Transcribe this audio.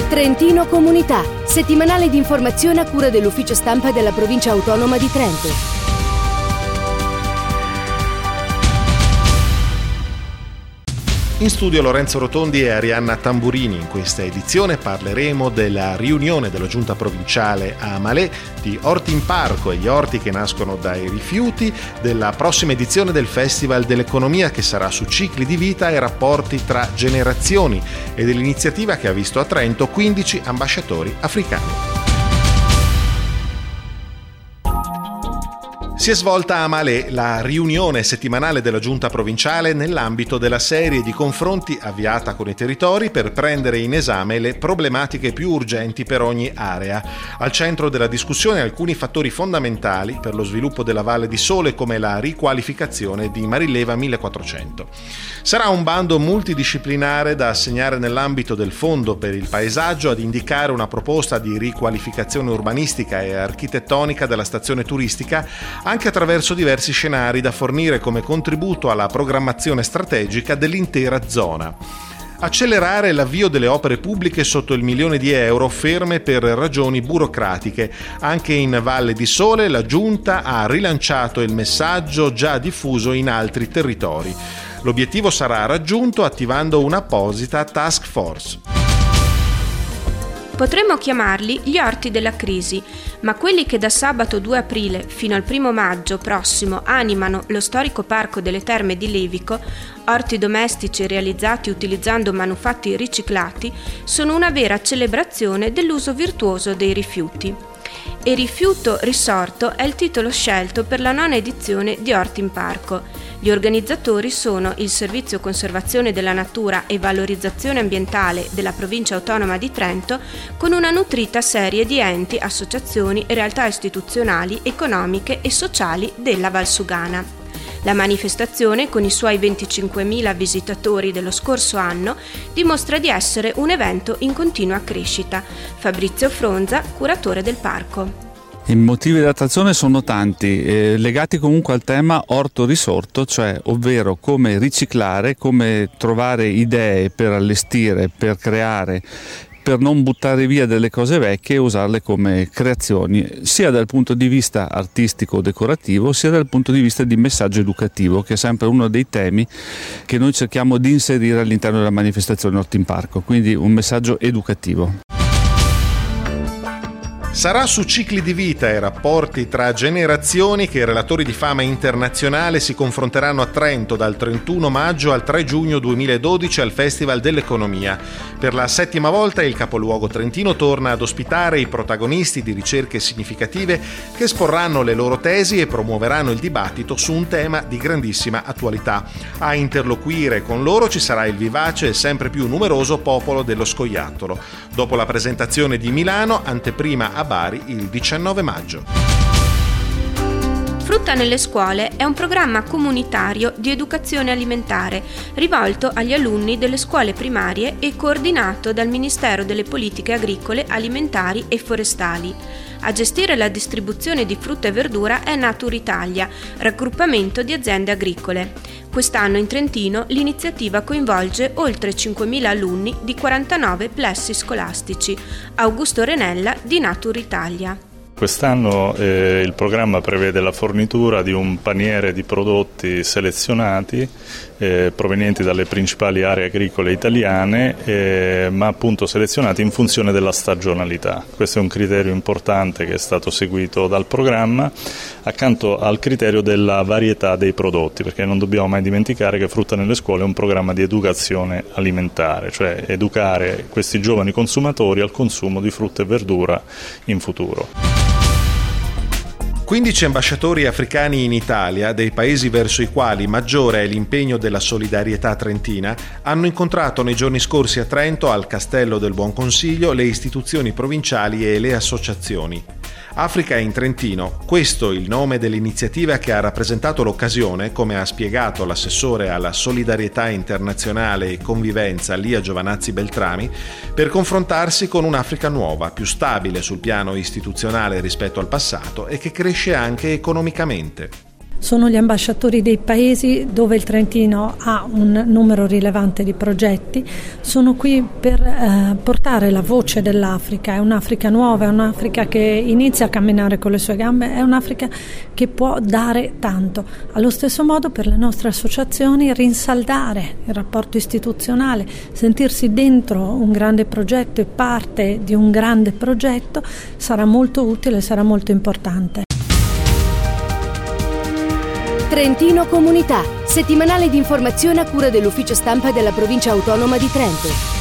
Trentino Comunità, settimanale di informazione a cura dell'Ufficio Stampa della Provincia Autonoma di Trento. In studio Lorenzo Rotondi e Arianna Tamburini. In questa edizione parleremo della riunione della Giunta Provinciale a Amalè, di Orti in Parco e gli orti che nascono dai rifiuti, della prossima edizione del Festival dell'Economia che sarà su cicli di vita e rapporti tra generazioni e dell'iniziativa che ha visto a Trento 15 ambasciatori africani. Si è svolta a Amalè la riunione settimanale della Giunta Provinciale nell'ambito della serie di confronti avviata con i territori per prendere in esame le problematiche più urgenti per ogni area. Al centro della discussione alcuni fattori fondamentali per lo sviluppo della Valle di Sole come la riqualificazione di Marileva 1400. Sarà un bando multidisciplinare da assegnare nell'ambito del Fondo per il Paesaggio ad indicare una proposta di riqualificazione urbanistica e architettonica della stazione turistica anche attraverso diversi scenari da fornire come contributo alla programmazione strategica dell'intera zona. Accelerare l'avvio delle opere pubbliche sotto il €1.000.000 ferme per ragioni burocratiche. Anche in Valle di Sole la Giunta ha rilanciato il messaggio già diffuso in altri territori. L'obiettivo sarà raggiunto attivando un'apposita task force. Potremmo chiamarli gli orti della crisi, ma quelli che da sabato 2 aprile fino al 1 maggio prossimo animano lo storico parco delle Terme di Levico, orti domestici realizzati utilizzando manufatti riciclati, sono una vera celebrazione dell'uso virtuoso dei rifiuti. E Rifiuto Risorto è il titolo scelto per la 9ª edizione di Orti in Parco. Gli organizzatori sono il Servizio Conservazione della Natura e Valorizzazione Ambientale della Provincia Autonoma di Trento, con una nutrita serie di enti, associazioni e realtà istituzionali, economiche e sociali della Valsugana. La manifestazione, con i suoi 25.000 visitatori dello scorso anno, dimostra di essere un evento in continua crescita. Fabrizio Fronza, curatore del parco. I motivi di attrazione sono tanti, legati comunque al tema orto risorto, cioè ovvero come riciclare, come trovare idee per allestire, per creare, per non buttare via delle cose vecchie e usarle come creazioni, sia dal punto di vista artistico decorativo, sia dal punto di vista di messaggio educativo, che è sempre uno dei temi che noi cerchiamo di inserire all'interno della manifestazione Orti in Parco, quindi un messaggio educativo. Sarà su cicli di vita e rapporti tra generazioni che i relatori di fama internazionale si confronteranno a Trento dal 31 maggio al 3 giugno 2012 al Festival dell'Economia. Per la 7ª volta il capoluogo trentino torna ad ospitare i protagonisti di ricerche significative che esporranno le loro tesi e promuoveranno il dibattito su un tema di grandissima attualità. A interloquire con loro ci sarà il vivace e sempre più numeroso popolo dello scoiattolo. Dopo la presentazione di Milano, anteprima a Bari il 19 maggio. Frutta nelle scuole è un programma comunitario di educazione alimentare rivolto agli alunni delle scuole primarie e coordinato dal Ministero delle Politiche Agricole, Alimentari e Forestali. A gestire la distribuzione di frutta e verdura è Natur Italia, raggruppamento di aziende agricole. Quest'anno in Trentino l'iniziativa coinvolge oltre 5.000 alunni di 49 plessi scolastici. Augusto Renella di Natur Italia. Quest'anno il programma prevede la fornitura di un paniere di prodotti selezionati provenienti dalle principali aree agricole italiane, ma appunto selezionati in funzione della stagionalità. Questo è un criterio importante che è stato seguito dal programma, accanto al criterio della varietà dei prodotti, perché non dobbiamo mai dimenticare che Frutta nelle scuole è un programma di educazione alimentare, cioè educare questi giovani consumatori al consumo di frutta e verdura in futuro. 15 ambasciatori africani in Italia, dei paesi verso i quali maggiore è l'impegno della solidarietà trentina, hanno incontrato nei giorni scorsi a Trento, al Castello del Buon Consiglio, le istituzioni provinciali e le associazioni. Africa in Trentino, questo il nome dell'iniziativa che ha rappresentato l'occasione, come ha spiegato l'assessore alla solidarietà internazionale e convivenza Lia Giovanazzi Beltrami, per confrontarsi con un'Africa nuova, più stabile sul piano istituzionale rispetto al passato e che cresce anche economicamente. sono gli ambasciatori dei paesi dove il Trentino ha un numero rilevante di progetti, sono qui per portare la voce dell'Africa. È un'Africa nuova, è un'Africa che inizia a camminare con le sue gambe, è un'Africa che può dare tanto. Allo stesso modo per le nostre associazioni rinsaldare il rapporto istituzionale, sentirsi dentro un grande progetto e parte di un grande progetto sarà molto utile, sarà molto importante. Trentino Comunità, settimanale di informazione a cura dell'Ufficio Stampa della Provincia Autonoma di Trento.